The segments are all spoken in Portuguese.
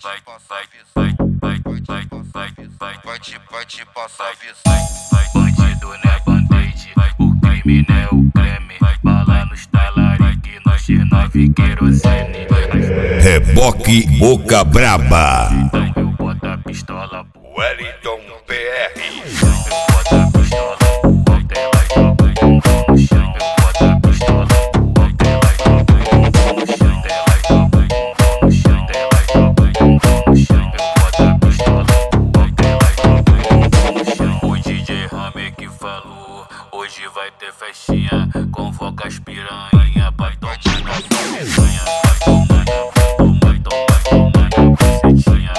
te passar visão. Bandido não é band-aid, o crime não é o creme. Bala nos talarique, nós X9 querosene. Reboque Boca Braba. Então eu boto a pistola pro Wellington PR. eu boto a pistola pro alto, ela joga o bumbum no chão. Eu boto a pistola pro alto, ela joga o bumbum no chão. Ela joga o bumbum no chão, ela joga o bumbum no chão. Eu boto a pistola pro alto, ela joga o bumbum no chão. O DJ Rame que falou, hoje vai ter festinha. Convoca as piranha, vai tomar na piranha. Vai tomar na bucetinha.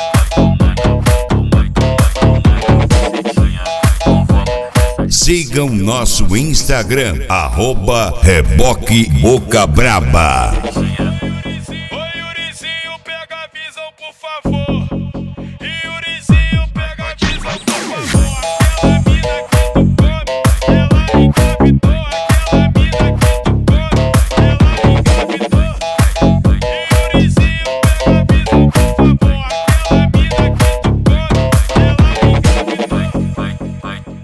Sigam nosso Instagram, @Reboque Boca Braba. Oi, Yurizinho, pega a visão, por favor. Yurizinho, pega a visão, por favor. Aquela mina que tu come, ela engravidou. Aquela mina que tu come, ela engravidou. Yurizinho, pega a visão, por favor. Aquela mina que tu come, ela engravidou.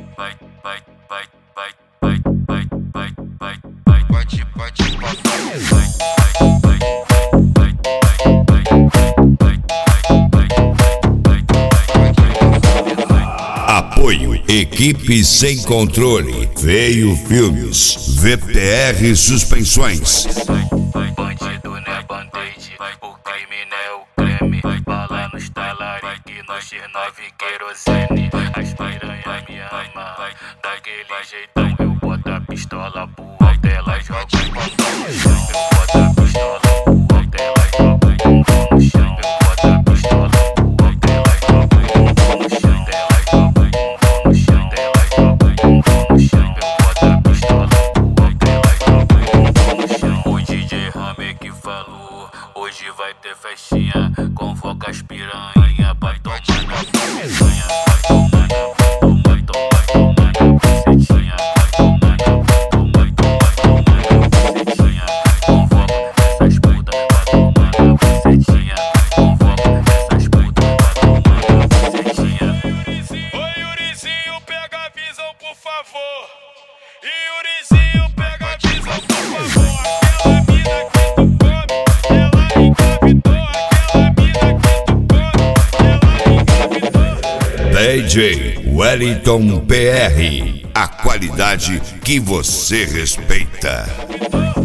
Apoio Equipe Sem Controle, Veio Filmes, VPR Suspensões. Bandido não é band-aid, o crime não é o creme. Bala nos talarique, nós X9 querosene. As piranha me ama, daquele jeitão. Eu boto a pistola pro alto, ela joga o bumbum no chão. Eu boto a pistola pro alto, ela joga o bumbum no chão. Eu boto a pistola pro alto, ela joga o bumbum no chão. Ela joga o bumbum no chão, ela joga o bumbum no chão. Eu boto a pistola pro alto, ela joga o bumbum no chão. O DJ Rame que falou, hoje vai ter festinha. Convoca as piranha, vai tomar na piranha. Vai tomar na bucetinha. Vai tomar na bucetinha. Convoca essas putas, vai tomar na bucetinha. Convoca essas putas, vai tomar na bucetinha. Oi, Yurizinho, pega a visão, por favor. Yurizinho, pega a visão, por favor. Aquela mina que tu come, ela engravidou. Aquela mina que tu come, ela engravidou. DJ Wellington PR. A qualidade que você respeita.